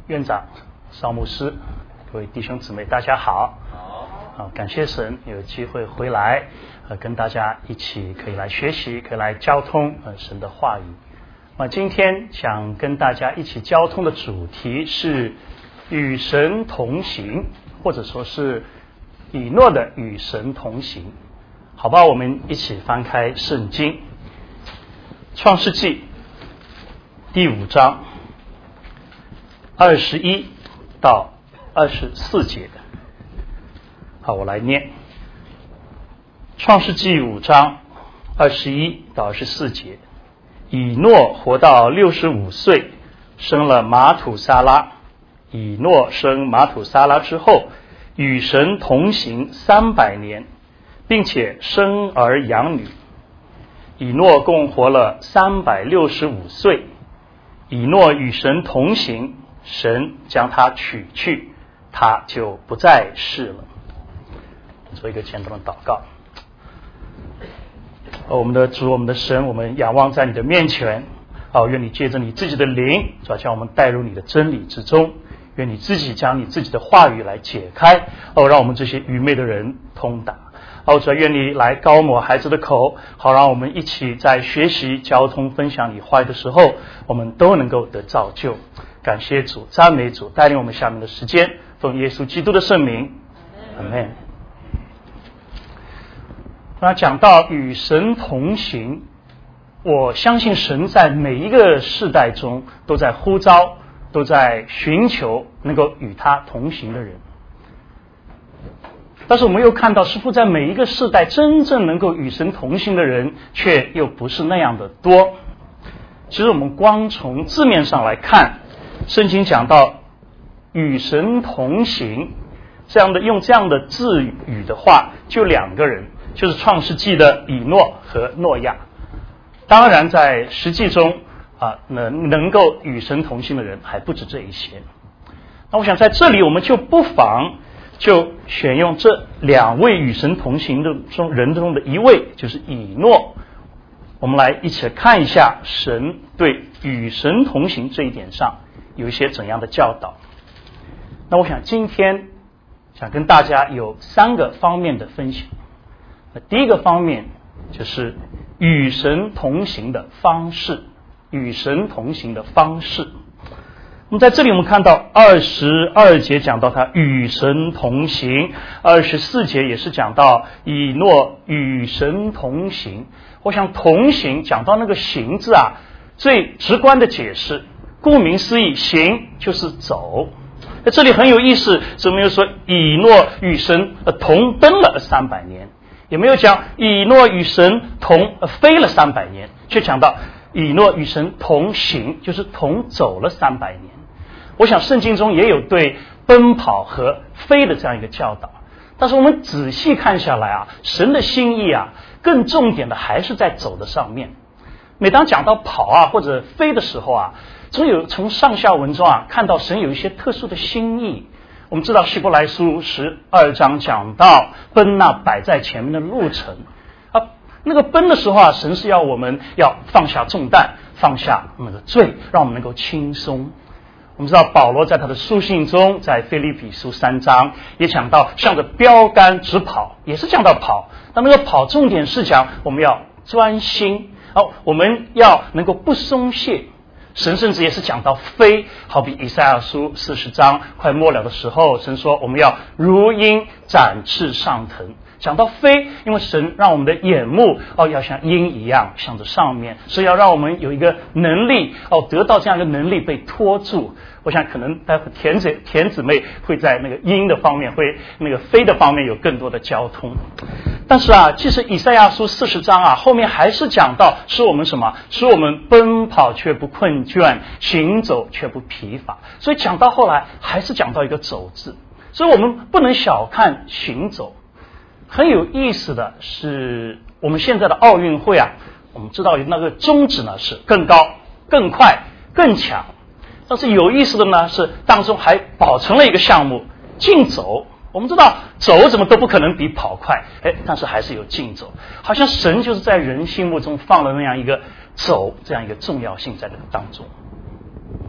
院长、邵牧师，各位弟兄姊妹，大家好。好，感谢神有机会回来，跟大家一起可以来学习，可以来交通神的话语。今天想跟大家一起交通的主题是与神同行，或者说是以诺的与神同行。好吧，我们一起翻开圣经，创世纪第5章21到24节。好，我来念。创世纪5章21到24节。以诺活到65岁，生了马土撒拉。以诺生马土撒拉之后，与神同行300年，并且生儿养女。以诺共活了365岁。以诺与神同行，神将他取去，他就不再世了。做一个简单的祷告。我们的主，我们的神，我们仰望在你的面前。愿你借着你自己的灵，主要将我们带入你的真理之中。愿你自己将你自己的话语来解开，让我们这些愚昧的人通达。主要愿你来高抹孩子的口，好让我们一起在学习、交通、分享你话语的时候，我们都能够得造就。感谢主，赞美主，带领我们下面的时间，奉耶稣基督的圣名，阿们。那讲到与神同行，我相信神在每一个世代中都在呼召，都在寻求能够与他同行的人。但是我们又看到，似乎在每一个世代真正能够与神同行的人却又不是那样的多。其实我们光从字面上来看，圣经讲到与神同行用这样的字语的话，就2个人，就是创世纪的以诺和诺亚。当然在实际中能够与神同行的人还不止这一些。那我想在这里我们就不妨就选用这2位与神同行的人中的一位，就是以诺。我们来一起来看一下神对与神同行这一点上有一些怎样的教导。那我想今天想跟大家有3个方面的分享。第一个方面就是与神同行的方式，与神同行的方式。那么在这里我们看到22节讲到他与神同行，24节也是讲到以诺与神同行。我想同行讲到那个行字最直观的解释，顾名思义，行就是走。在这里很有意思，怎么又说以诺与神同奔了300年，也没有讲以诺与神同飞了300年，却讲到以诺与神同行，就是同走了300年。我想圣经中也有对奔跑和飞的这样一个教导，但是我们仔细看下来神的心意更重点的还是在走的上面。每当讲到跑或者飞的时候总有从上下文中看到神有一些特殊的心意。我们知道希伯来书12章讲到奔那摆在前面的路程那个奔的时候神是要我们要放下重担，放下那个罪，让我们能够轻松。我们知道保罗在他的书信中，在腓立比书3章也讲到向着标杆直跑，也是讲到跑，但那个跑重点是讲我们要专心，我们要能够不松懈。神甚至也是讲到飞，好比以赛亚书40章快末了的时候，神说我们要如鹰展翅上腾。讲到飞，因为神让我们的眼目要像鹰一样向着上面，所以要让我们有一个能力得到这样一个能力被拖住。我想可能待会田姊妹会在那个鹰的方面，会那个飞的方面有更多的交通。但是其实以赛亚书40章后面还是讲到使我们什么？使我们奔跑却不困倦，行走却不疲乏。所以讲到后来还是讲到一个走字，所以我们不能小看行走。很有意思的是，我们现在的奥运会我们知道那个宗旨呢是更高、更快、更强。但是有意思的呢是当中还保存了一个项目，竞走。我们知道走怎么都不可能比跑快，但是还是有竞走。好像神就是在人心目中放了那样一个走这样一个重要性在这个当中。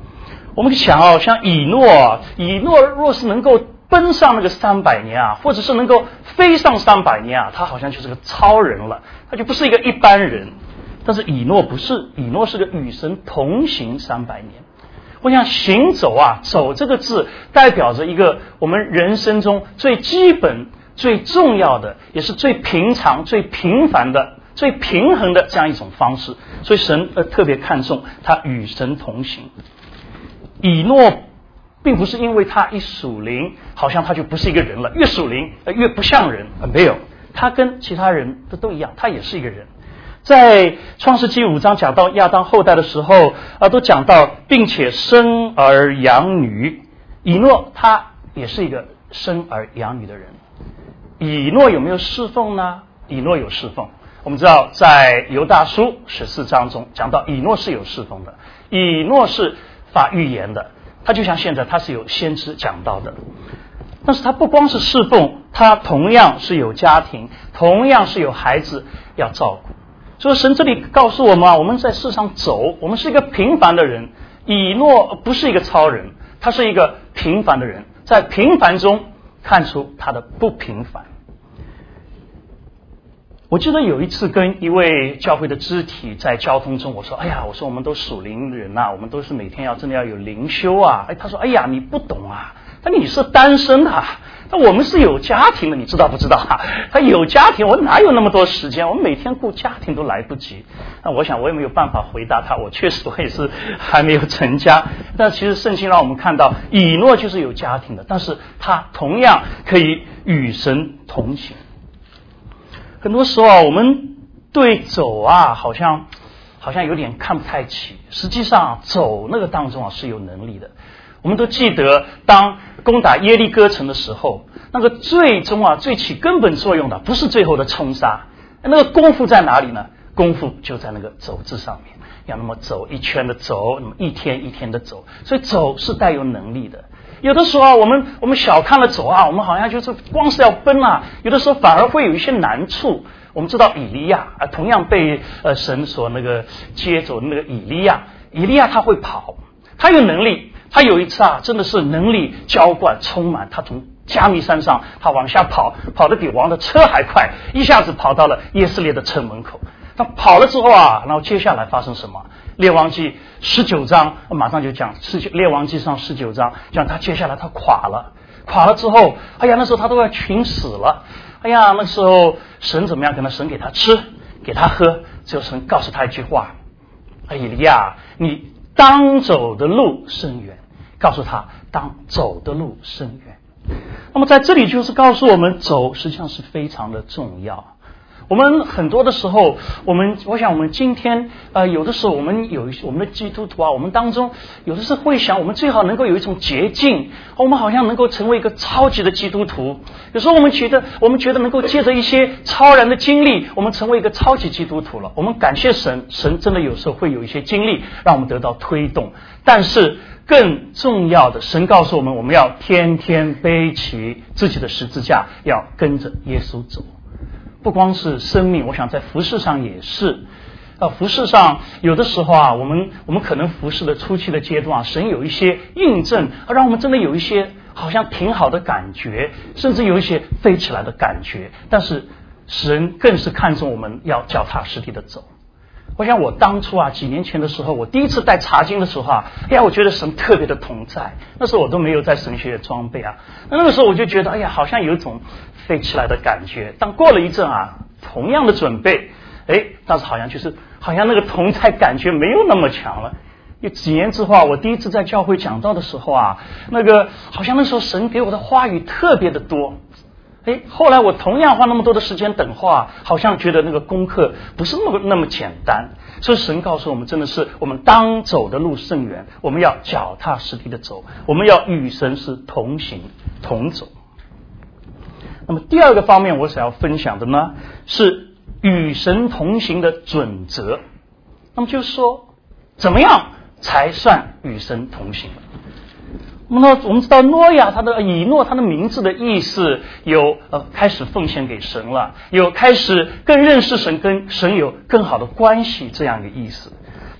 我们想像以诺若是能够奔上那个300年啊，或者是能够飞上300年啊，他好像就是个超人了，他就不是一个一般人。但是以诺不是，以诺是个与神同行300年。我想行走啊，走这个字代表着一个我们人生中最基本、最重要的，也是最平常、最平凡的、最平衡的这样一种方式。所以神特别看重他与神同行。以诺并不是因为他一属灵，好像他就不是一个人了，越属灵越不像人，没有，他跟其他人都一样，他也是一个人。在创世纪5章讲到亚当后代的时候都讲到并且生儿养女，以诺他也是一个生儿养女的人。以诺有没有侍奉呢？以诺有侍奉。我们知道在犹大书14章中讲到以诺是有侍奉的，以诺是发预言的，他就像现在他是有先知讲到的。但是他不光是侍奉，他同样是有家庭，同样是有孩子要照顾。所以神这里告诉我们我们在世上走，我们是一个平凡的人。以诺不是一个超人，他是一个平凡的人，在平凡中看出他的不平凡。我记得有一次跟一位教会的肢体在交通中，我说我们都属灵人啊，我们都是每天真的要有灵修啊。他说你不懂啊，但你是单身的那我们是有家庭的，你知道不知道他有家庭，我哪有那么多时间，我每天顾家庭都来不及。那我想我也没有办法回答他，我确实我也是还没有成家。但其实圣经让我们看到以诺就是有家庭的，但是他同样可以与神同行。很多时候我们对走好像有点看不太起，实际上走那个当中是有能力的。我们都记得当攻打耶利哥城的时候，那个最终最起根本作用的不是最后的冲杀，那个功夫在哪里呢？功夫就在那个走字上面，要那么走一圈的走，那么一天一天的走。所以走是带有能力的。有的时候我们小看了走我们好像就是光是要奔有的时候反而会有一些难处。我们知道以利亚同样被神所那个接走的那个以利亚他会跑，他有能力。他有一次真的是能力浇灌充满，他从加密山上他往下跑得比王的车还快，一下子跑到了耶斯列的城门口。他跑了之后然后接下来发生什么？列王记19章马上就讲，列王记上19章讲他接下来他垮了之后那时候他都要群死了。那时候神怎么样？神给他吃给他喝，只有神告诉他一句话：以利亚，你当走的路甚远，告诉他当走的路甚远。那么在这里就是告诉我们，走实际上是非常的重要。我们很多的时候，我想我们今天有的时候我们的基督徒我们当中有的时候会想，我们最好能够有一种捷径，我们好像能够成为一个超级的基督徒。有时候我们觉得能够借着一些超然的经历，我们成为一个超级基督徒了。我们感谢神真的有时候会有一些经历让我们得到推动。但是更重要的，神告诉我们，我们要天天背起自己的十字架，要跟着耶稣走。不光是生命，我想在服事上也是。服事上有的时候我们可能服事的初期的阶段神有一些印证，让我们真的有一些好像挺好的感觉，甚至有一些飞起来的感觉。但是神更是看重我们要脚踏实地的走。我想我当初几年前的时候，我第一次带查经的时候我觉得神特别的同在。那时候我都没有在神学装备那个时候我就觉得好像有一种飞起来的感觉。但过了一阵同样的准备但是好像那个同在感觉没有那么强了。有几年之后我第一次在教会讲道的时候那个好像那时候神给我的话语特别的多。后来我同样花那么多的时间等候好像觉得那个功课不是那么简单。所以神告诉我们，真的是我们当走的路甚远，我们要脚踏实地的走，我们要与神是同行同走。那么第二个方面我想要分享的呢，是与神同行的准则。那么就是说，怎么样才算与神同行了？我们知道以诺他的名字的意思有开始奉献给神了，有开始更认识神，跟神有更好的关系这样一个意思。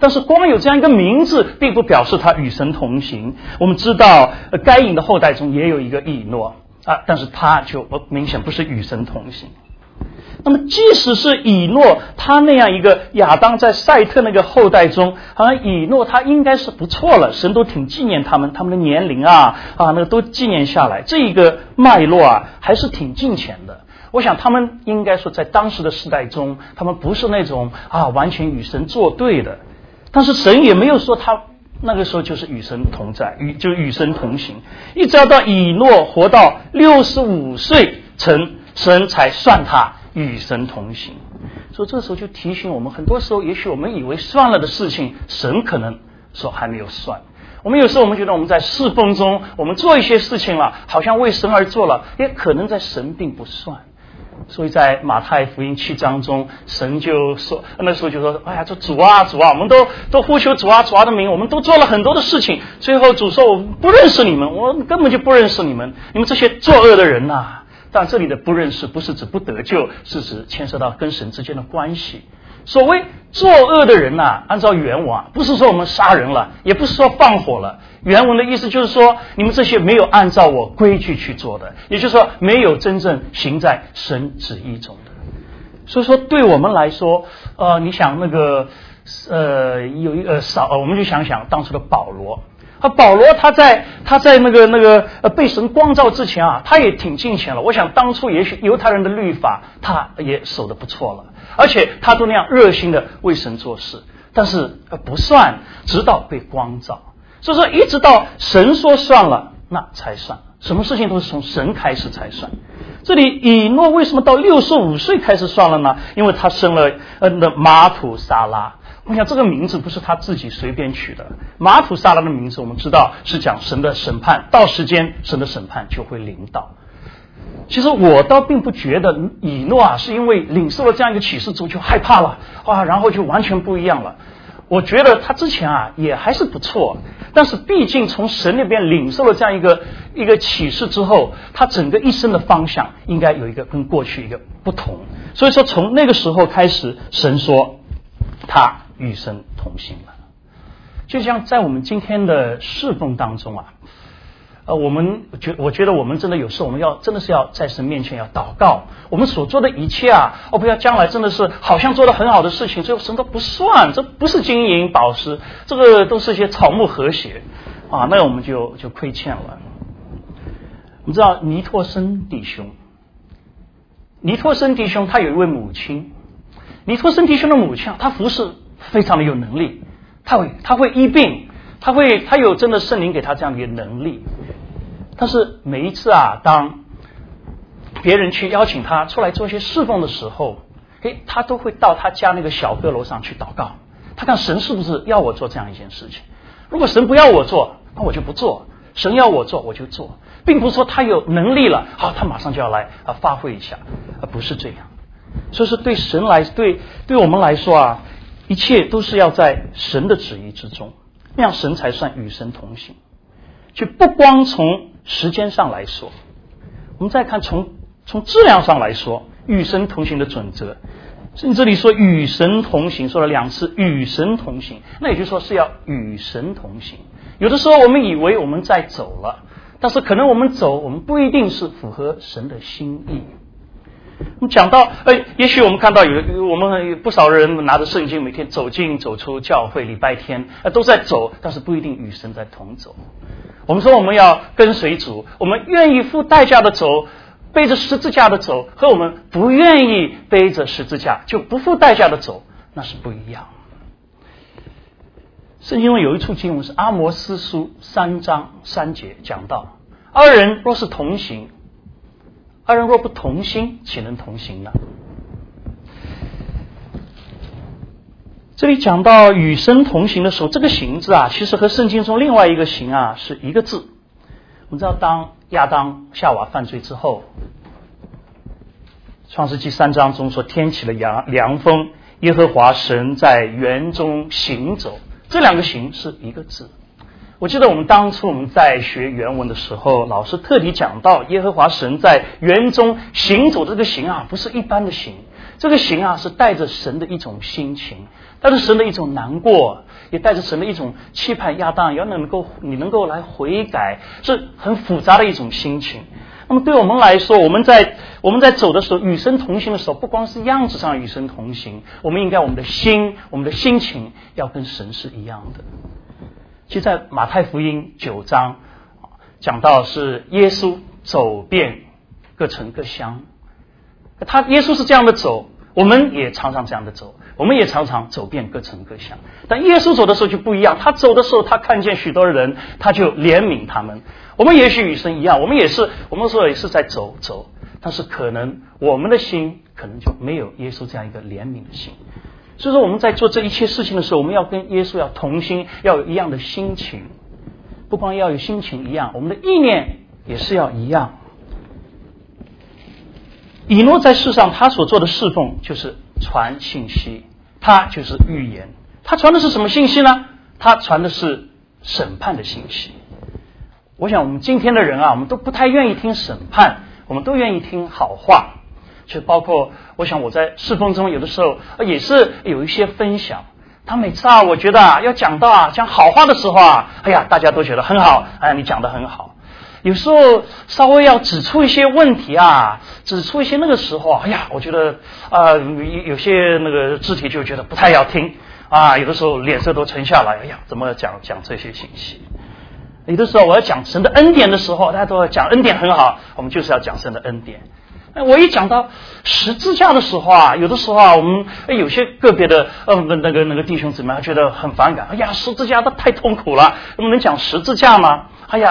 但是光有这样一个名字，并不表示他与神同行。我们知道，该隐的后代中也有一个以诺啊，但是他就明显不是与神同行。那么即使是以诺他那样一个亚当在赛特那个后代中，好像以诺他应该是不错了，神都挺纪念他们的年龄那个都纪念下来，这一个脉络还是挺近前的。我想他们应该说在当时的时代中，他们不是那种完全与神作对的，但是神也没有说他那个时候就是与神同在，就与神同行，一直要到以诺活到65岁，神才算他与神同行。所以这时候就提醒我们，很多时候也许我们以为算了的事情，神可能说还没有算。我们有时候我们觉得我们在侍奉中，我们做一些事情了，好像为神而做了，也可能在神并不算。所以在马太福音7章中，神就说，那时候就说，哎呀，这主啊，我们都呼求主啊的名，我们都做了很多的事情，最后主说，我不认识你们，我根本就不认识你们这些作恶的人呐。但这里的不认识不是指不得救，是指牵涉到跟神之间的关系。所谓作恶的人按照原文不是说我们杀人了，也不是说放火了，原文的意思就是说，你们这些没有按照我规矩去做的，也就是说没有真正行在神旨意中的。所以说对我们来说，你想那个有一个我们就想想当初的保罗。保罗他在那个被神光照之前他也挺敬虔了。我想当初也许犹太人的律法他也守得不错了，而且他都那样热心的为神做事，但是不算，直到被光照。所以说一直到神说算了，那才算，什么事情都是从神开始才算。这里以诺为什么到65岁开始算了呢？因为他生了马土撒拉。我想这个名字不是他自己随便取的，马土撒拉的名字我们知道是讲神的审判，到时间神的审判就会临到。其实我倒并不觉得以诺是因为领受了这样一个启示之后就害怕了然后就完全不一样了。我觉得他之前也还是不错，但是毕竟从神那边领受了这样一个启示之后，他整个一生的方向应该有一个跟过去一个不同。所以说从那个时候开始，神说他与神同行了。就像在我们今天的侍奉当中我觉得我们真的有时候我们真的是要在神面前要祷告，我们所做的一切不要将来真的是好像做了很好的事情，最后神都不算，这不是金银宝石，这个都是一些草木和谐那我们就亏欠了。你知道尼托生弟兄他有一位母亲，尼托生弟兄的母亲他服侍非常的有能力，他会医病，他有真的圣灵给他这样的一个能力。但是每一次当别人去邀请他出来做一些侍奉的时候，他都会到他家那个小阁楼上去祷告，他看神是不是要我做这样一件事情。如果神不要我做，那我就不做，神要我做我就做，并不是说他有能力了他马上就要来发挥一下，不是这样。所以说对神对我们来说一切都是要在神的旨意之中，那样神才算与神同行。就不光从时间上来说，我们再看从质量上来说，与神同行的准则。甚至这里说与神同行，说了2次与神同行，那也就是说是要与神同行。有的时候我们以为我们在走了，但是可能我们不一定是符合神的心意。我们讲到也许我们看到我们不少人拿着圣经每天走进走出教会，礼拜天都在走，但是不一定与神在同走。我们说我们要跟随主，我们愿意付代价的走，背着十字架的走，和我们不愿意背着十字架就不付代价的走，那是不一样。圣经中有一处经文是阿摩司书3章3节讲到，二人若不同心，岂能同行呢？这里讲到与神同行的时候，这个行字其实和圣经中另外一个行是一个字。我们知道当亚当夏娃犯罪之后，创世纪3章中说天起了凉风，耶和华神在园中行走，这两个行是一个字。我记得我们当初我们在学原文的时候，老师特地讲到耶和华神在园中行走，这个行不是一般的行， 这个行啊是带着神的一种心情，带着神的一种难过，也带着神的一种期盼亚当你能够来悔改，是很复杂的一种心情。那么对我们来说，我们在走的时候，与神同行的时候，不光是样子上与神同行，我们应该我们的心情要跟神是一样的。其实在马太福音9章讲到是耶稣走遍各城各乡，耶稣是这样的走，我们也常常这样的走，我们也常常走遍各城各乡。但耶稣走的时候就不一样，他走的时候他看见许多人，他就怜悯他们。我们也许与神一样，我们说也是在走，但是可能我们的心可能就没有耶稣这样一个怜悯的心。所以说我们在做这一切事情的时候，我们要跟耶稣要同心，要有一样的心情。不光要有心情一样，我们的意念也是要一样。以诺在世上他所做的侍奉就是传信息，他就是预言。他传的是什么信息呢？他传的是审判的信息。我想我们今天的人啊，我们都不太愿意听审判，我们都愿意听好话。就包括我想我在侍奉中有的时候也是有一些分享，他每次我觉得要讲好话的时候大家都觉得很好，你讲得很好。有时候稍微要指出一些问题指出一些那个时候我觉得有些那个肢体就觉得不太要听有的时候脸色都沉下来，怎么讲这些信息。有的时候我要讲神的恩典的时候，大家都要讲恩典很好，我们就是要讲神的恩典。我一讲到十字架的时候有的时候我们有些个别的那个弟兄姊妹觉得很反感，十字架都太痛苦了，我们能讲十字架吗？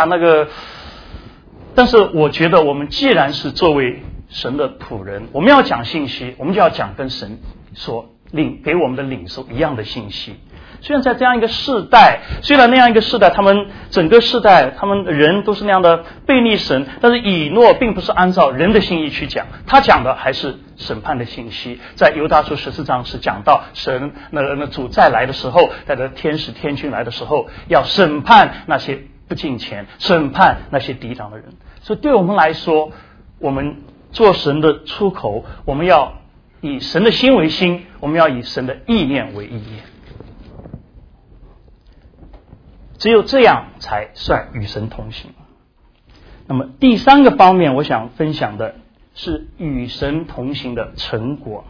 但是我觉得我们既然是作为神的仆人，我们要讲信息，我们就要讲跟神所给我们的领受一样的信息。虽然在这样一个世代，那样一个世代，他们整个世代他们人都是那样的悖逆神，但是以诺并不是按照人的心意去讲，他讲的还是审判的信息。在犹大书14章是讲到神那主再来的时候，带着天使天军来的时候，要审判那些不敬虔，审判那些抵挡的人。所以对我们来说，我们做神的出口，我们要以神的心为心，我们要以神的意念为意念。只有这样才算与神同行。那么第三个方面我想分享的是与神同行的成果。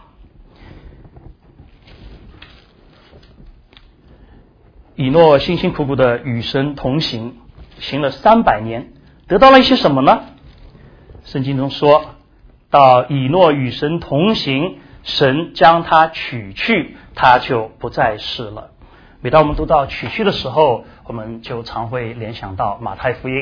以诺辛辛苦苦的与神同行，行了300年，得到了一些什么呢？圣经中说到以诺与神同行，神将他取去，他就不再世了。每当我们读到取去的时候，我们就常会联想到马太福音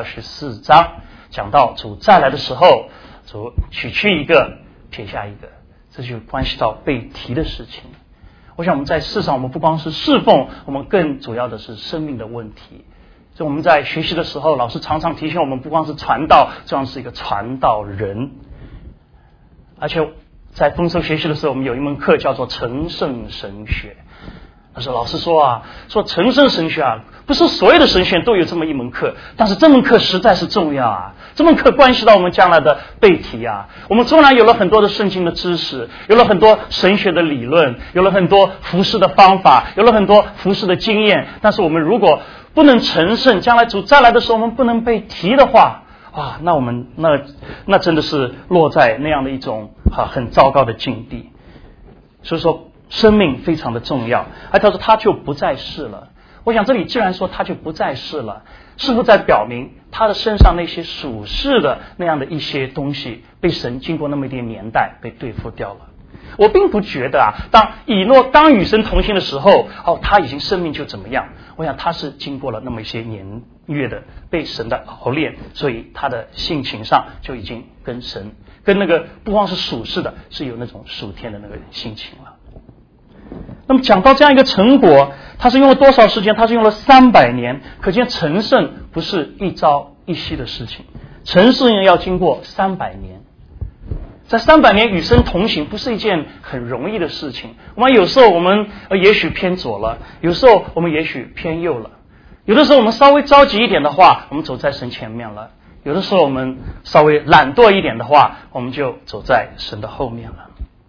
24章，讲到主再来的时候，主取去一个撇下一个，这就关系到被提的事情。我想我们在世上，我们不光是侍奉，我们更主要的是生命的问题。所以我们在学习的时候，老师常常提醒我们，不光是传道，这样是一个传道人。而且在丰收学习的时候，我们有一门课叫做成圣神学。但是老师说成圣神学不是所有的神学都有这么一门课，但是这门课实在是重要这门课关系到我们将来的背题我们纵然有了很多的圣经的知识，有了很多神学的理论，有了很多服事的方法，有了很多服事的经验，但是我们如果不能成圣，将来主再来的时候我们不能被提的话那我们那真的是落在那样的一种很糟糕的境地。所以说生命非常的重要。而他说他就不再世了。我想这里既然说他就不再世了，是不是在表明他的身上那些属世的那样的一些东西被神经过那么一点年代被对付掉了？我并不觉得当以诺刚与神同行的时候他已经生命就怎么样。我想他是经过了那么一些年月的被神的熬炼，所以他的性情上就已经跟神跟那个不光是属世的，是有那种属天的那个性情了。那么讲到这样一个成果，他是用了多少时间？他是用了300年，可见成圣不是一朝一夕的事情，成圣要经过300年。在300年与神同行不是一件很容易的事情。有时候我们也许偏左了，有时候我们也许偏右了，有的时候我们稍微着急一点的话，我们走在神前面了，有的时候我们稍微懒惰一点的话，我们就走在神的后面了。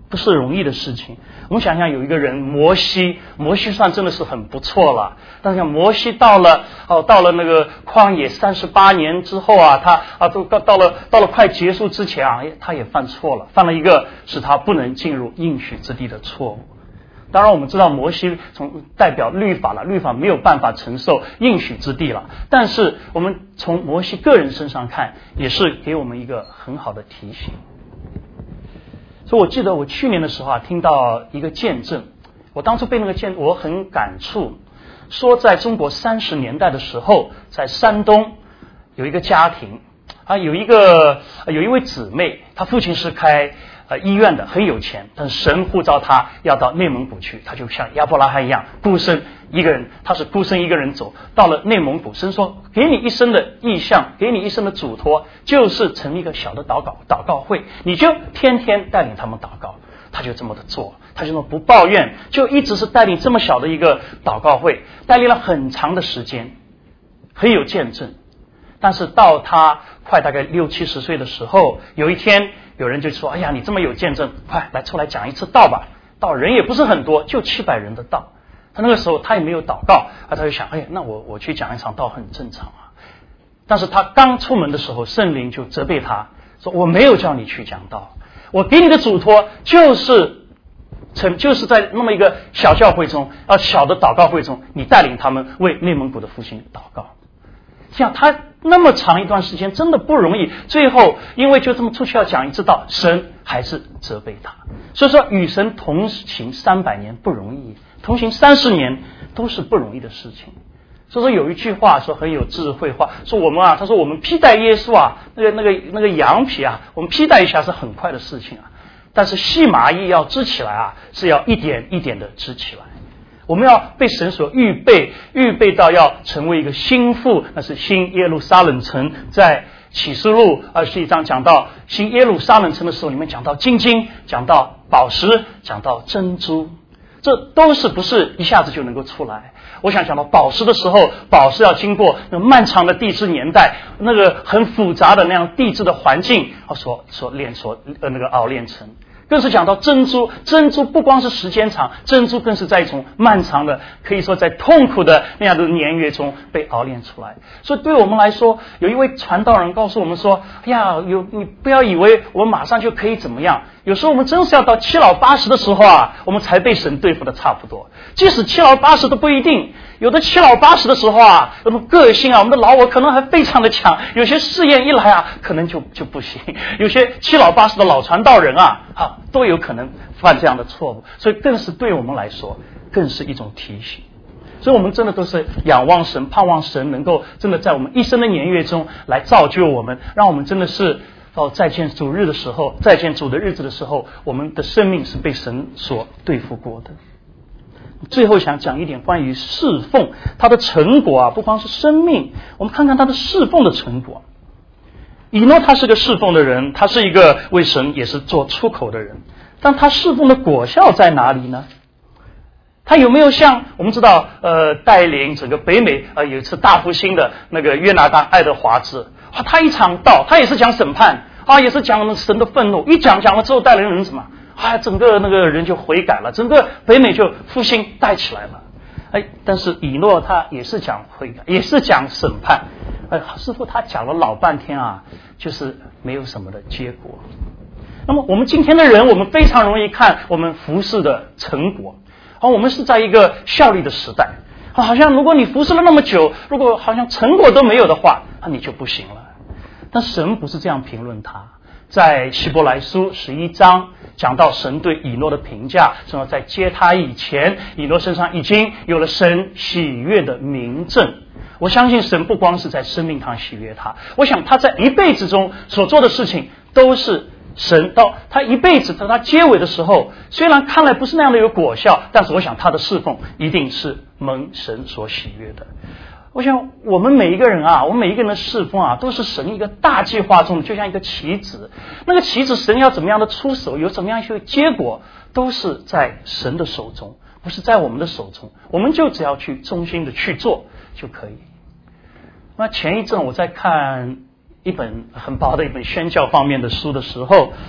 不是容易的事情。我们想想有一个人摩西算真的是很不错了，但是像摩西到了那个旷野38年之后啊，他都到了快结束之前啊，他也犯错了，犯了一个使他不能进入应许之地的错误。当然我们知道摩西代表律法了，律法没有办法承受应许之地了，但是我们从摩西个人身上看，也是给我们一个很好的提醒。所以我记得我去年的时候啊，听到一个见证，我当初被那个见证我很感触，说在中国30年代的时候，在山东有一个家庭啊，有一位姊妹，她父亲是开医院的，很有钱，但是神呼召他要到内蒙古去，他就像亚伯拉罕一样孤身一个人，他是孤身一个人走到了内蒙古。神说给你一生的意向，给你一生的嘱托，就是成一个小的祷告会，你就天天带领他们祷告。他就这么的做，他就这么不抱怨，就一直是带领这么小的一个祷告会，带领了很长的时间，很有见证。但是到他快大概60、70岁的时候，有一天有人就说，哎呀，你这么有见证，快来出来讲一次道吧。道人也不是很多，就700人的道。他那个时候他也没有祷告，他就想，哎，那我去讲一场道很正常啊。但是他刚出门的时候，圣灵就责备他说，我没有叫你去讲道，我给你的嘱托就是在那么一个小教会中，小的祷告会中，你带领他们为内蒙古的复兴祷告。像他那么长一段时间真的不容易，最后因为就这么出去要讲一次道，神还是责备他。所以说与神同行300年不容易，同行30年都是不容易的事情。所以说有一句话说很有智慧话，说我们啊，他说我们披戴耶稣啊，那个羊皮啊，我们披戴一下是很快的事情啊，但是细麻衣要织起来啊，是要一点一点的织起来。我们要被神所预备到要成为一个新妇，那是新耶路撒冷城。在启示录21章讲到新耶路撒冷城的时候，里面讲到金金，讲到宝石，讲到珍珠，这都是不是一下子就能够出来。我想讲到宝石的时候，宝石要经过那漫长的地质年代，那个很复杂的那样地质的环境所熬炼成。更是讲到珍珠，珍珠不光是时间长，珍珠更是在一种漫长的，可以说在痛苦的那样的年月中被熬炼出来。所以对我们来说，有一位传道人告诉我们说，哎呀，你不要以为我们马上就可以怎么样，有时候我们真是要到7老80的时候啊，我们才被神对付的差不多。即使7老80都不一定，有的7老80的时候啊，我们个性啊，我们的老我可能还非常的强，有些试验一来啊，可能就不行。有些7老80的老传道人啊，都有可能犯这样的错误，所以更是对我们来说，更是一种提醒。所以我们真的都是仰望神，盼望神能够真的在我们一生的年月中来造就我们，让我们真的是到再见主日的时候，再见主的日子的时候，我们的生命是被神所对付过的。最后想讲一点关于侍奉，它的成果啊，不光是生命，我们看看他的侍奉的成果。以诺他是个侍奉的人，他是一个为神也是做出口的人，但他侍奉的果效在哪里呢？他有没有像我们知道带领整个北美有一次大复兴的那个约拿丹爱德华兹他一场道，他也是讲审判也是讲神的愤怒，一讲了之后带领人什么整个那个人就悔改了，整个北美就复兴带起来了。但是以诺他也是讲悔改，也是讲审判，师父他讲了老半天就是没有什么的结果。那么我们今天的人，我们非常容易看我们服事的成果，我们是在一个效率的时代，好像如果你服事了那么久，如果好像成果都没有的话，你就不行了。但神不是这样评论他，在希伯来书11章讲到神对以诺的评价，说在接他以前，以诺身上已经有了神喜悦的明证。我相信神不光是在生命堂喜悦他，我想他在一辈子中所做的事情都是神到他一辈子到他结尾的时候，虽然看来不是那样的有果效，但是我想他的侍奉一定是蒙神所喜悦的。我想我们每一个人我们每一个人的侍奉都是神一个大计划中就像一个棋子，那个棋子神要怎么样的出手，有怎么样一些结果，都是在神的手中，不是在我们的手中，我们就只要去忠心的去做就可以。那前一阵我在看一本很薄的一本宣教方面的书的时候，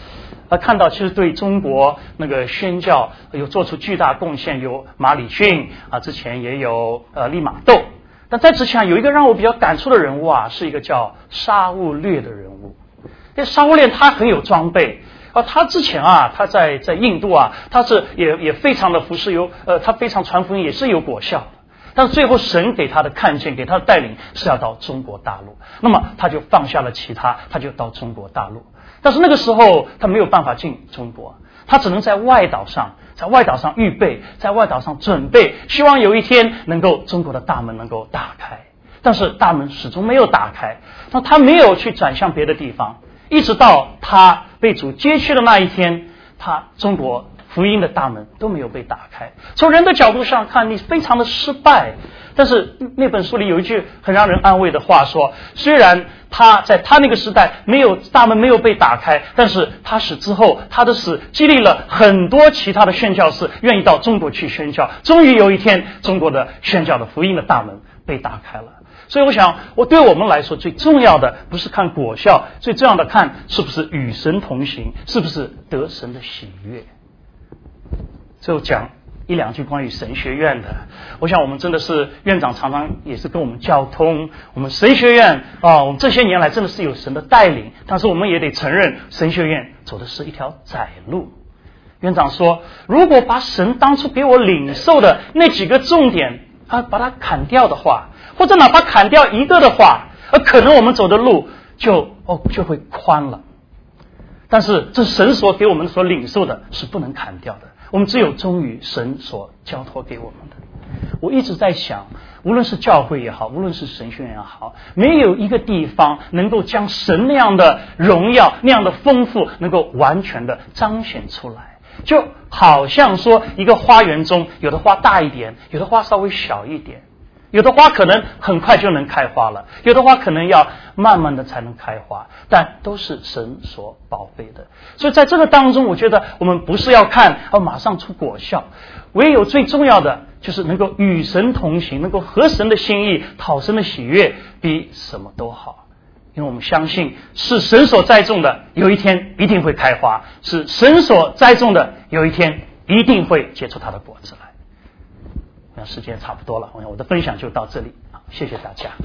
看到其实对中国那个宣教有做出巨大贡献，有马礼逊之前也有利玛窦。但在之前有一个让我比较感触的人物是一个叫沙勿略的人物。这沙勿略他很有装备他之前他在印度他是也非常的服侍，他非常传福音也是有果效的。但是最后神给他的看见，给他的带领是要到中国大陆，那么他就放下了其他，他就到中国大陆。但是那个时候他没有办法进中国，他只能在外岛上预备，在外岛上准备，希望有一天能够中国的大门能够打开。但是大门始终没有打开，那他没有去转向别的地方，一直到他被主接去的那一天，中国福音的大门都没有被打开。从人的角度上看，你非常的失败。但是那本书里有一句很让人安慰的话说，虽然他在他那个时代大门没有被打开，但是他死之后，他的死激励了很多其他的宣教士愿意到中国去宣教。终于有一天，中国的宣教的福音的大门被打开了。所以我想，对我们来说最重要的不是看果效，最重要的看是不是与神同行，是不是得神的喜悦。就讲一两句关于神学院的，我想我们真的是院长常常也是跟我们交通，我们神学院我们这些年来真的是有神的带领，但是我们也得承认神学院走的是一条窄路。院长说，如果把神当初给我领受的那几个重点把它砍掉的话，或者哪怕砍掉一个的话，可能我们走的路就会宽了。但是这神所给我们所领受的是不能砍掉的，我们只有忠于神所交托给我们的。我一直在想，无论是教会也好，无论是神学院也好，没有一个地方能够将神那样的荣耀，那样的丰富能够完全的彰显出来。就好像说一个花园中，有的花大一点，有的花稍微小一点，有的花可能很快就能开花了，有的花可能要慢慢的才能开花，但都是神所宝贝的。所以在这个当中，我觉得我们不是要看马上出果效，唯有最重要的就是能够与神同行，能够合神的心意，讨神的喜悦，比什么都好。因为我们相信是神所栽种的，有一天一定会开花，是神所栽种的，有一天一定会结出它的果子来。那时间差不多了，我的分享就到这里，谢谢大家。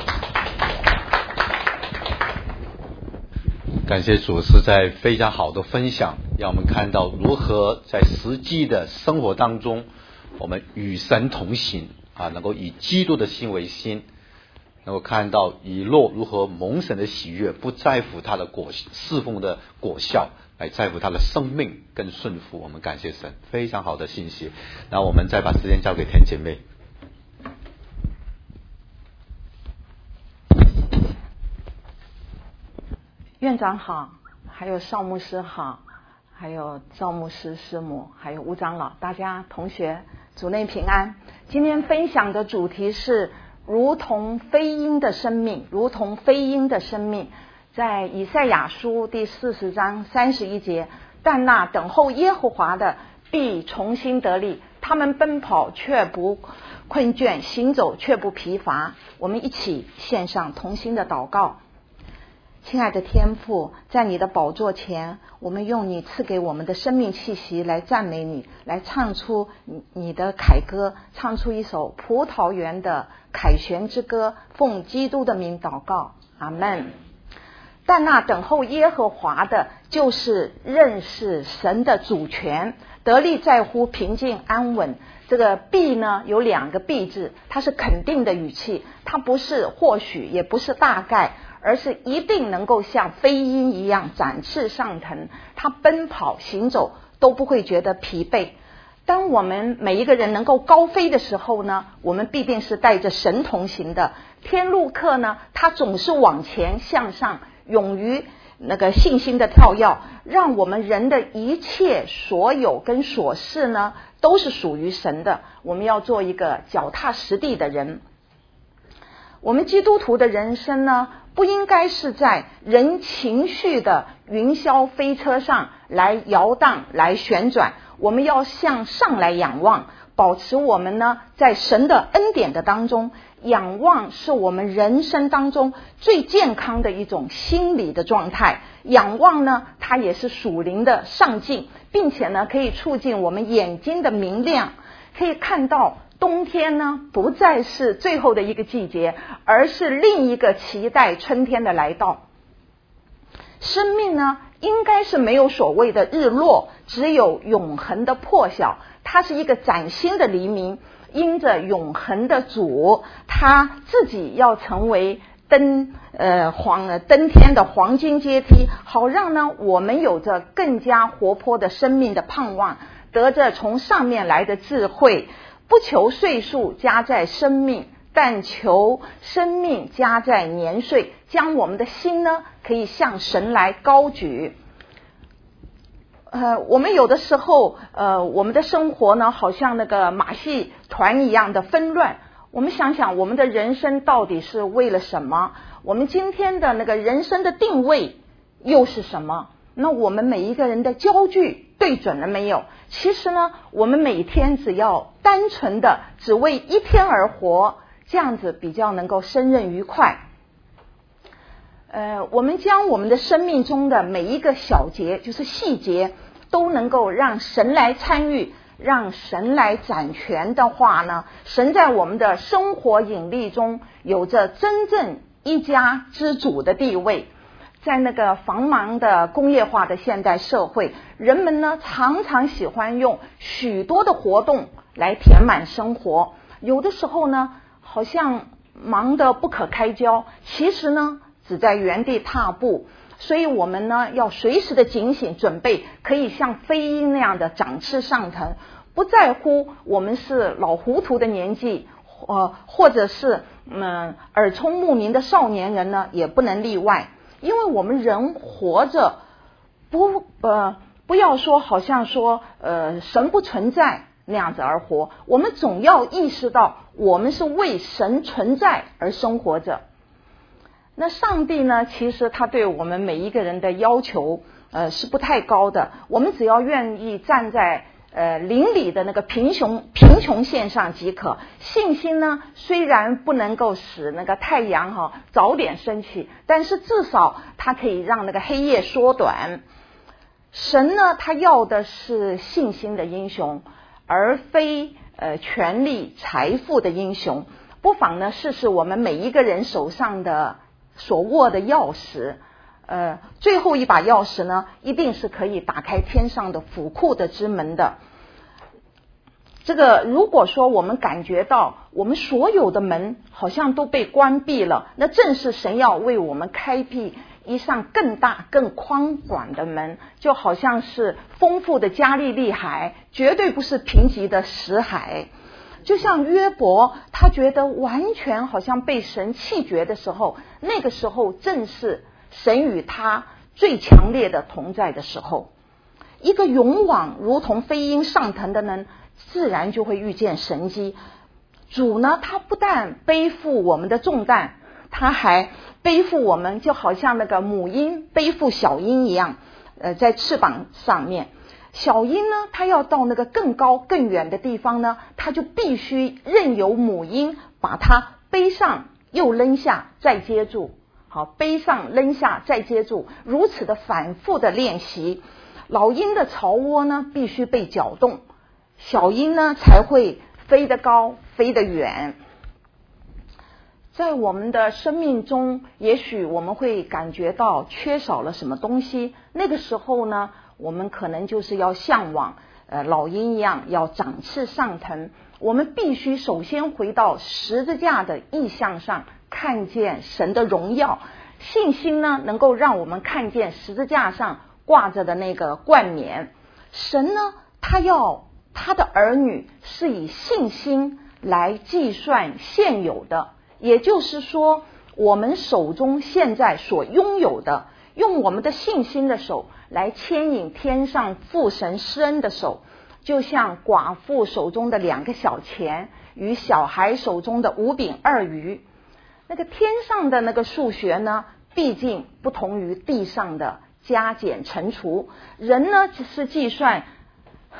感谢主实在非常好的分享，让我们看到如何在实际的生活当中，我们与神同行能够以基督的心为心，能够看到以诺如何蒙神的喜悦，不在乎他的侍奉的果效，来在乎他的生命跟顺服。我们感谢神，非常好的信息。那我们再把时间交给田姐妹。 院长好，还有邵牧师好，还有赵牧师师母，还有吴长老，大家同学主内平安。今天分享的主题是如同飞鹰的生命，如同飞鹰的生命。在以赛亚书第40章31节，但那等候耶和华的必重新得力，他们奔跑却不困倦，行走却不疲乏。我们一起献上同心的祷告。亲爱的天父，在你的宝座前，我们用你赐给我们的生命气息来赞美你，来唱出你的凯歌，唱出一首葡萄园的凯旋之歌，奉基督的名祷告，阿们。但那等候耶和华的，就是认识神的主权，得力在乎平静安稳。这个必呢，有2个必字，它是肯定的语气，它不是或许，也不是大概，而是一定能够像飞鹰一样展翅上腾，它奔跑行走都不会觉得疲惫。当我们每一个人能够高飞的时候呢，我们必定是带着神同行的。天路客呢，他总是往前向上，勇于那个信心的跳跃，让我们人的一切所有跟所事呢，都是属于神的。我们要做一个脚踏实地的人。我们基督徒的人生呢，不应该是在人情绪的云霄飞车上来摇荡来旋转，我们要向上来仰望， 保持我们呢在神的恩典的当中。仰望是我们人生当中最健康的一种心理的状态。仰望呢，它也是属灵的上进，并且呢可以促进我们眼睛的明亮，可以看到冬天呢不再是最后的一个季节，而是另一个期待春天的来到。生命呢应该是没有所谓的日落，只有永恒的破晓，它是一个崭新的黎明。因着永恒的主，他自己要成为登天的黄金阶梯，好让呢我们有着更加活泼的生命的盼望，得着从上面来的智慧，不求岁数加在生命，但求生命加在年岁，将我们的心呢可以向神来高举。我们有的时候我们的生活呢好像那个马戏团一样的纷乱。我们想想我们的人生到底是为了什么？我们今天的那个人生的定位又是什么？那我们每一个人的焦距对准了没有？其实呢我们每天只要单纯的只为一天而活，这样子比较能够胜任愉快。我们将我们的生命中的每一个小节，就是细节，都能够让神来参与，让神来掌权的话呢，神在我们的生活引力中有着真正一家之主的地位。在那个繁忙的工业化的现代社会，人们呢常常喜欢用许多的活动来填满生活，有的时候呢好像忙得不可开交，其实呢只在原地踏步。所以我们呢要随时的警醒准备，可以像飞鹰那样的展翅上腾，不在乎我们是老糊涂的年纪，或者是耳聪目明的少年人呢，也不能例外。因为我们人活着不要说好像说神不存在那样子而活，我们总要意识到我们是为神存在而生活着。那上帝呢，其实他对我们每一个人的要求是不太高的，我们只要愿意站在邻里的那个贫穷线上即可。信心呢虽然不能够使那个太阳早点升起，但是至少它可以让那个黑夜缩短。神呢他要的是信心的英雄，而非权力财富的英雄。不妨呢试试我们每一个人手上的所握的钥匙，最后一把钥匙呢一定是可以打开天上的府库的之门的。这个如果说我们感觉到我们所有的门好像都被关闭了，那正是神要为我们开辟一扇更大更宽广的门，就好像是丰富的加利利海，绝对不是贫瘠的死海。就像约伯，他觉得完全好像被神弃绝的时候，那个时候正是神与他最强烈的同在的时候。一个勇往如同飞鹰上腾的人，自然就会遇见神机。主呢，他不但背负我们的重担，他还背负我们，就好像那个母鹰背负小鹰一样，在翅膀上面。小鹰呢，它要到那个更高更远的地方呢，它就必须任由母鹰把它背上又扔下再接住，好，背上扔下再接住，如此的反复的练习。老鹰的巢窝呢必须被搅动，小鹰呢才会飞得高飞得远。在我们的生命中，也许我们会感觉到缺少了什么东西，那个时候呢我们可能就是要向往老鹰一样要展翅上腾。我们必须首先回到十字架的意象上，看见神的荣耀。信心呢能够让我们看见十字架上挂着的那个冠冕。神呢他要他的儿女是以信心来计算现有的，也就是说我们手中现在所拥有的，用我们的信心的手来牵引天上父神施恩的手，就像寡妇手中的2个小钱与小孩手中的5饼2鱼。那个天上的那个数学呢，毕竟不同于地上的加减乘除。人呢只是计算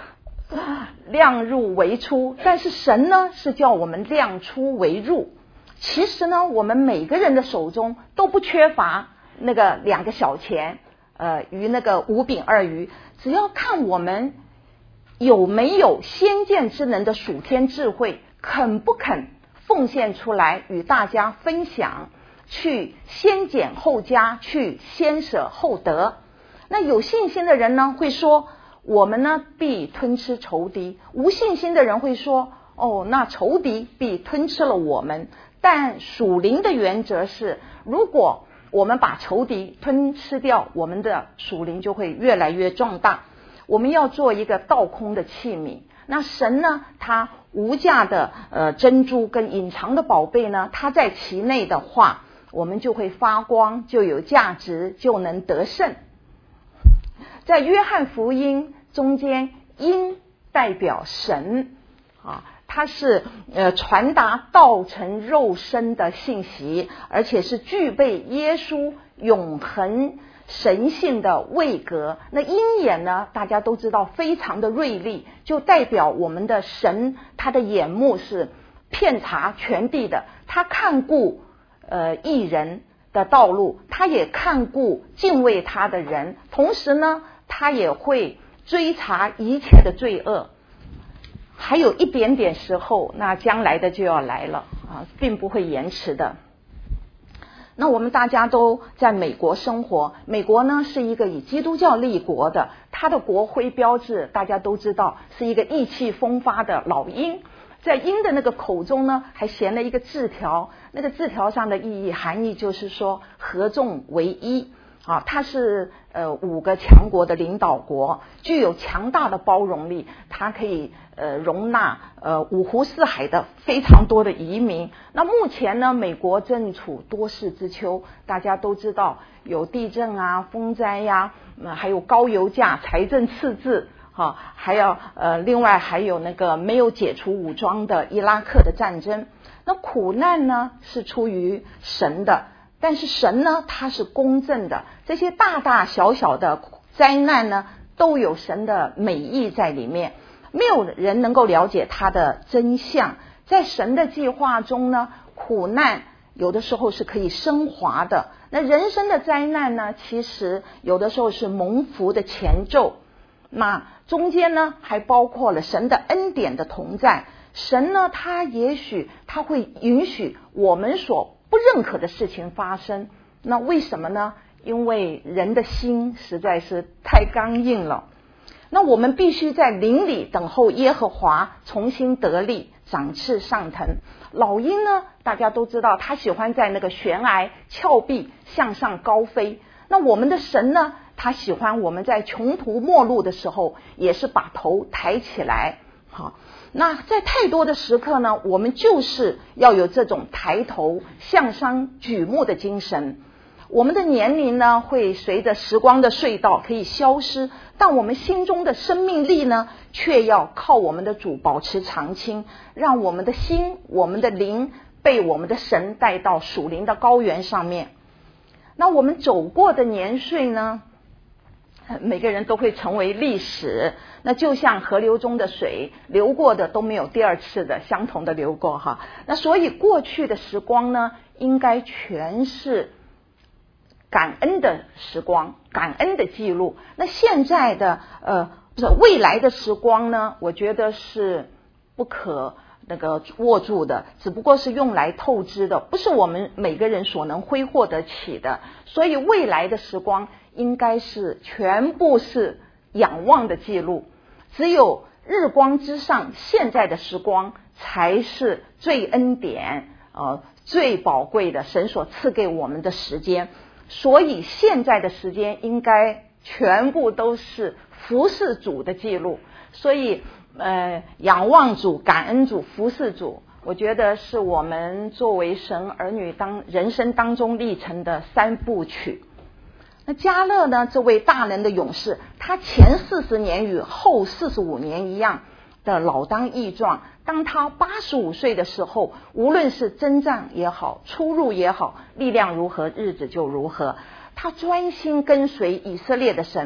量入为出，但是神呢是叫我们量出为入。其实呢，我们每个人的手中都不缺乏那个2个小钱，与那个5饼2鱼，只要看我们有没有先见之能的属天智慧，肯不肯奉献出来与大家分享，去先减后加，去先舍后得。那有信心的人呢会说，我们呢必吞吃仇敌；无信心的人会说，那仇敌必吞吃了我们。但属灵的原则是，如果我们把仇敌吞吃掉，我们的属灵就会越来越壮大。我们要做一个倒空的器皿。那神呢，他无价的珍珠跟隐藏的宝贝呢，他在其内的话，我们就会发光，就有价值，就能得胜。在约翰福音中间，鹰代表神它是传达道成肉身的信息，而且是具备耶稣永恒神性的位格。那鹰眼呢，大家都知道非常的锐利，就代表我们的神，他的眼目是遍察全地的，他看顾义人的道路，他也看顾敬畏他的人，同时呢他也会追查一切的罪恶。还有一点点时候，那将来的就要来了并不会延迟的。那我们大家都在美国生活，美国呢是一个以基督教立国的，它的国徽标志大家都知道是一个意气风发的老鹰，在鹰的那个口中呢还衔了一个字条，那个字条上的含义就是说合众为一它是5个强国的领导国，具有强大的包容力，它可以容纳5湖4海的非常多的移民。那目前呢，美国正处多事之秋，大家都知道有地震风灾还有高油价、财政赤字还有另外还有那个没有解除武装的伊拉克的战争。那苦难呢是出于神的，但是神呢他是公正的，这些大大小小的灾难呢都有神的美意在里面，没有人能够了解它的真相。在神的计划中呢，苦难有的时候是可以升华的，那人生的灾难呢，其实有的时候是蒙福的前奏，那中间呢还包括了神的恩典的同在。神呢他也许他会允许我们所不认可的事情发生，那为什么呢？因为人的心实在是太刚硬了。那我们必须在灵里等候耶和华重新得力，长翅上腾。老鹰呢大家都知道，他喜欢在那个悬崖峭壁向上高飞。那我们的神呢，他喜欢我们在穷途末路的时候也是把头抬起来。那在太多的时刻呢，我们就是要有这种抬头向上举目的精神。我们的年龄呢会随着时光的隧道可以消失，但我们心中的生命力呢却要靠我们的主保持长青，让我们的心我们的灵被我们的神带到属灵的高原上面。那我们走过的年岁呢，每个人都会成为历史，那就像河流中的水，流过的都没有第二次的相同的流过那所以过去的时光呢，应该全是感恩的时光，感恩的记录。那现在的未来的时光呢，我觉得是不可握住的，只不过是用来透支的，不是我们每个人所能挥霍得起的。所以未来的时光应该是全部是仰望的记录，只有日光之上现在的时光才是最恩典最宝贵的神所赐给我们的时间。所以现在的时间应该全部都是服侍主的记录。所以仰望主、感恩主、服侍主，我觉得是我们作为神儿女人生当中历程的3部曲。那迦勒呢，这位大能的勇士，他前40年与后45年一样的老当益壮。当他85岁的时候，无论是征战也好，出入也好，力量如何，日子就如何。他专心跟随以色列的神。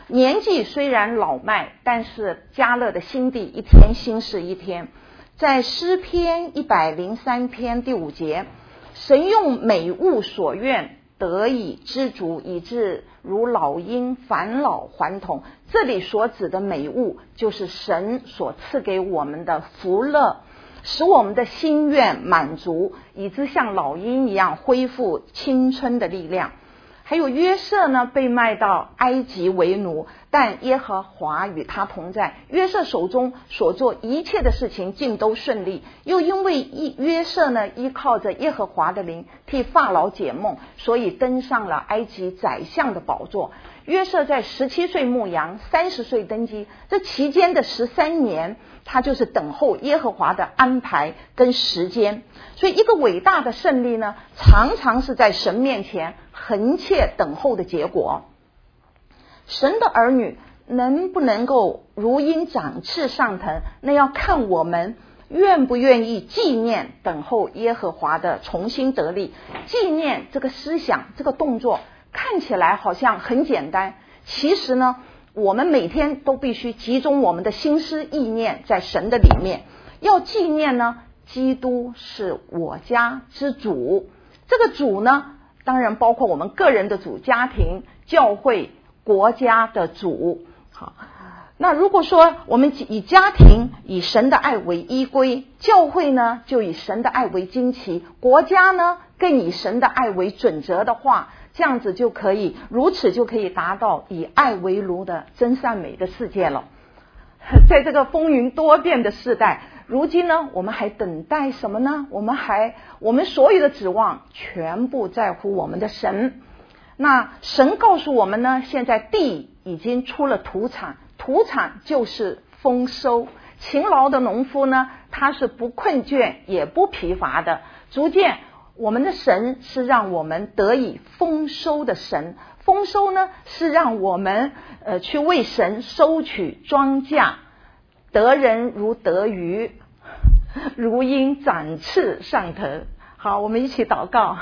年纪虽然老迈，但是迦勒的心地一天新似一天。在诗篇103篇第5节，神用美物所愿，得以知足，以致如老鹰返老还童。这里所指的美物，就是神所赐给我们的福乐，使我们的心愿满足，以致像老鹰一样恢复青春的力量。还有约瑟呢，被卖到埃及为奴，但耶和华与他同在。约瑟手中所做一切的事情尽都顺利，又因为约瑟呢依靠着耶和华的灵，替法老解梦，所以登上了埃及宰相的宝座。约瑟在17岁牧羊，30岁登基，这期间的13年，他就是等候耶和华的安排跟时间。所以一个伟大的胜利呢，常常是在神面前横切等候的结果。神的儿女能不能够如鹰展翅上腾，那要看我们愿不愿意纪念等候耶和华的重新得力。纪念这个思想，这个动作看起来好像很简单，其实呢，我们每天都必须集中我们的心思意念在神的里面。要纪念呢，基督是我家之主。这个主呢，当然包括我们个人的主、家庭、教会、国家的主。好，那如果说我们以家庭以神的爱为依归，教会呢就以神的爱为旌旗，国家呢更以神的爱为准则的话，这样子就可以，如此就可以达到以爱为炉的真善美的世界了。在这个风云多变的世代，如今呢，我们还等待什么呢？我们所有的指望全部在乎我们的神。那神告诉我们呢，现在地已经出了土产，土产就是丰收。勤劳的农夫呢，他是不困倦也不疲乏的。逐渐我们的神是让我们得以丰收的神，丰收呢是让我们去为神收取庄稼，得人如得鱼，如鹰展翅上腾。好，我们一起祷告。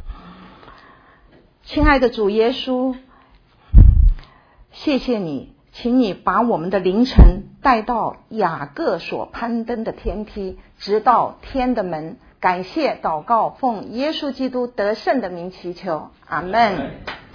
亲爱的主耶稣，谢谢你，请你把我们的凌晨带到雅各所攀登的天梯，直到天的门。感谢祷告，奉耶稣基督得胜的名祈求，阿们。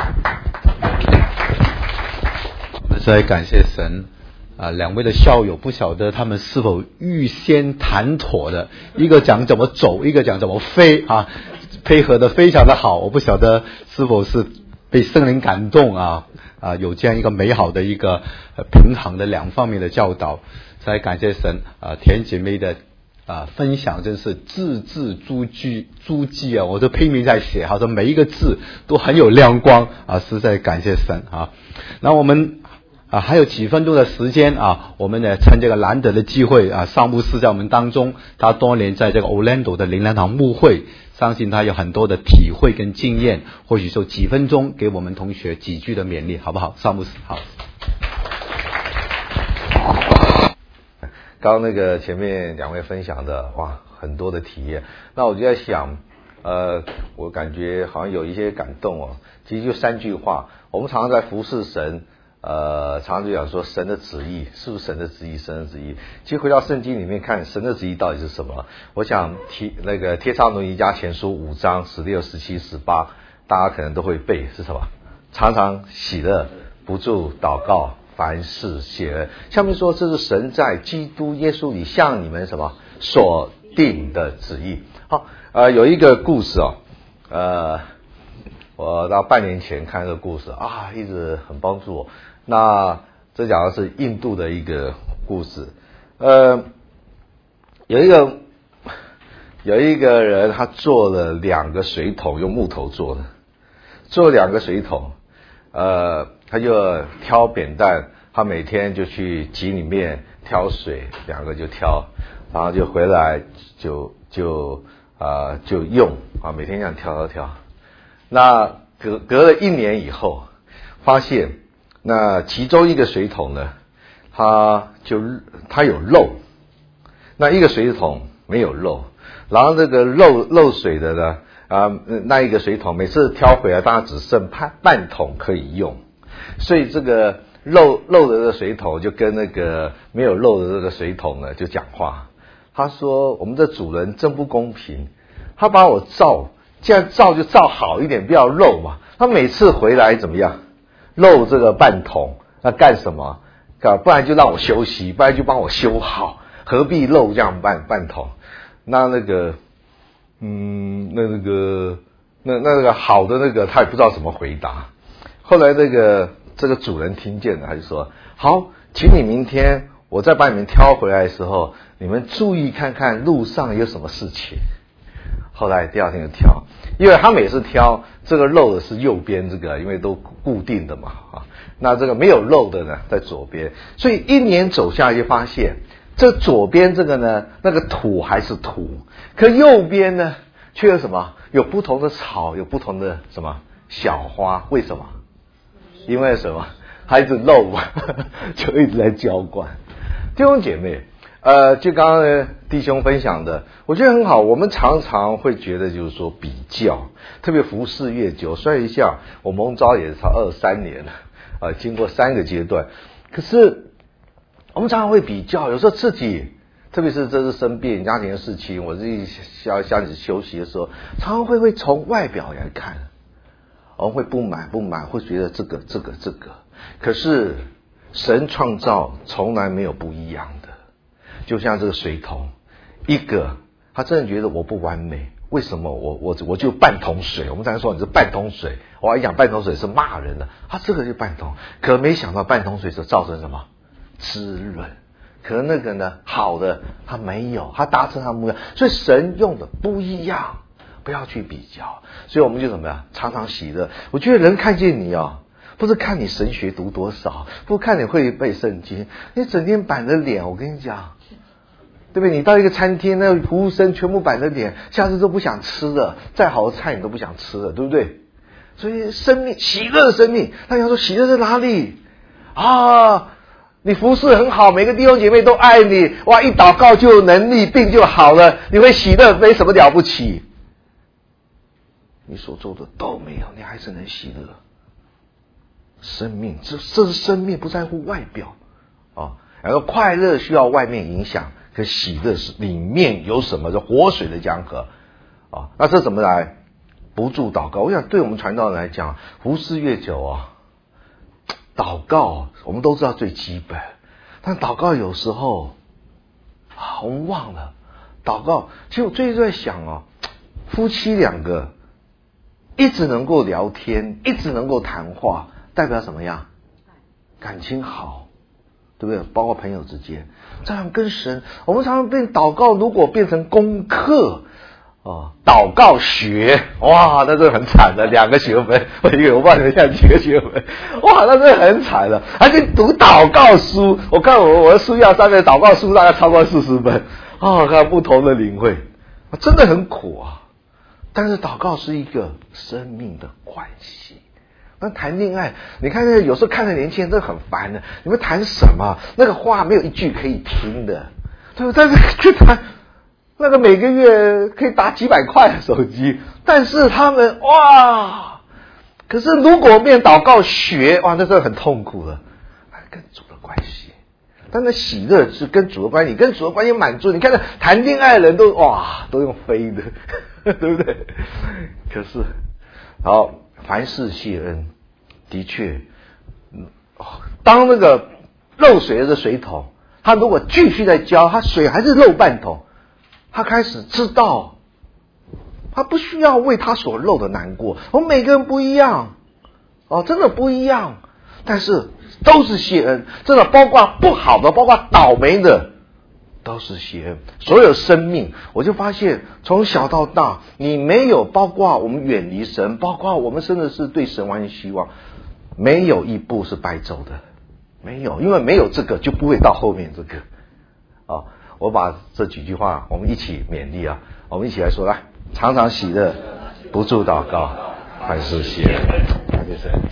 我们再感谢神两位的校友不晓得他们是否预先谈妥的，一个讲怎么走，一个讲怎么飞配合的非常的好。我不晓得是否是被圣灵感动有这样一个美好的一个平衡的两方面的教导。再感谢神田姐妹的分享真是字字珠玑我都拼命在写，好像每一个字都很有亮光实在感谢神那我们还有几分钟的时间我们呢趁这个难得的机会邵牧师在我们当中，他多年在这个 Orlando 的灵粮堂牧会，相信他有很多的体会跟经验，或许说几分钟给我们同学几句的勉励，好不好？邵牧师好。 刚刚那个前面两位分享的很多的体验，那我就在想我感觉好像有一些感动其实就3句话。我们常常在服侍神常常就讲说神的旨意，是不是神的旨意？神的旨意其实回到圣经里面看神的旨意到底是什么。我想那个帖撒罗尼迦前书5章16、17、18大家可能都会背，是什么？常常喜乐，不住祷告，凡事谢恩。下面说这是神在基督耶稣里向你们什么所定的旨意。好有一个故事我到半年前看这个故事一直很帮助我。那这讲的是印度的一个故事。有一个人他做了2个水桶，用木头做的，做2个水桶他就挑扁担，他每天就去井里面挑水，2个就挑，然后就回来就用每天这样挑。那隔了1年以后，发现那其中一个水桶呢，它有漏，那一个水桶没有漏，然后这个漏水的呢那一个水桶每次挑回来当然只剩半桶可以用，所以这个漏的这个水桶就跟那个没有漏的这个水桶呢就讲话，他说我们的主人真不公平，他把我照，既然照就照好一点，不要漏嘛。他每次回来怎么样？漏这个半桶，那干什么？不然就让我休息，不然就帮我修好，何必漏这样半桶？那个好的那个他也不知道怎么回答。后来这个主人听见了，他就说：好，请你明天我再把你们挑回来的时候，你们注意看看路上有什么事情。后来第二天就挑，因为他每次挑这个漏的是右边这个，因为都固定的嘛啊。那这个没有漏的呢在左边，所以一年走下来就发现，这左边这个呢，那个土还是土，可右边呢却有什么？有不同的草，有不同的什么小花？为什么？因为什么？它一直漏嘛，就一直在浇灌。弟兄姐妹，就刚刚弟兄分享的，我觉得很好。我们常常会觉得就是说比较，特别服事越久，算一下，我蒙召也差23年了，经过3个阶段。可是我们常常会比较，有时候自己，特别是这次生病、家庭的事情，我自己想休息的时候，常常会从外表来看，我们会不满，会觉得这个。可是神创造从来没有不一样的，就像这个水桶，一个他真的觉得我不完美，为什么我就半桶水？我们常说你是半桶水，我还讲半桶水是骂人的，他这个就半桶，可没想到半桶水就造成什么滋润。可那个呢，好的他没有，他达成他目标，所以神用的不一样，不要去比较。所以我们就怎么样，常常喜乐。我觉得人看见你不是看你神学读多少，不看你会背圣经，你整天板着脸，我跟你讲，对不对？你到一个餐厅，那个服务生全部板着脸，下次都不想吃了，再好的菜你都不想吃了，对不对？所以生命，喜乐的生命，他想说喜乐在哪里啊？你服侍很好，每个弟兄姐妹都爱你，哇！一祷告就有能力，病就好了，你会喜乐，没什么了不起。你所做的都没有，你还是能喜乐。生命，这是生命，不在乎外表然后快乐需要外面影响，可喜乐是里面有什么？是活水的江河那这怎么来？不住祷告。我想对我们传道人来讲，服侍越久祷告我们都知道最基本，但祷告有时候我们忘了祷告。其实我最近在想夫妻2个一直能够聊天，一直能够谈话，代表什么样？感情好，对不对？包括朋友之间，这样跟神，我们常常变祷告，如果变成功课祷告学，哇，那这很惨的，2个学分，我不知道你们现在几个学分，哇，那这很惨的。还可以读祷告书，我看我的书架上面祷告书大概超过40分，看不同的领会，真的很苦但是祷告是一个生命的关系。那谈恋爱，你看有时候看着年轻人真的很烦的，你们谈什么？那个话没有一句可以听的，对不对？但是去谈。那个每个月可以打几百块的手机，但是他们可是如果变祷告学，那是很痛苦的，跟主的关系。但那喜乐是跟主的关系，你跟主的关系满足。你看那谈恋爱的人都用飞的，对不对？可是好，凡事谢恩，的确，当那个漏水的水桶，他如果继续在浇，他水还是漏半桶。他开始知道，他不需要为他所漏的难过。我们每个人不一样，真的不一样，但是都是谢恩，真的包括不好的，包括倒霉的，都是谢恩。所有生命，我就发现从小到大，你没有包括我们远离神，包括我们真的是对神完全希望，没有一步是白走的，没有，因为没有这个就不会到后面这个我把这几句话我们一起勉励我们一起来说，来，常常喜乐，不住祷告，凡事谢恩。感谢神。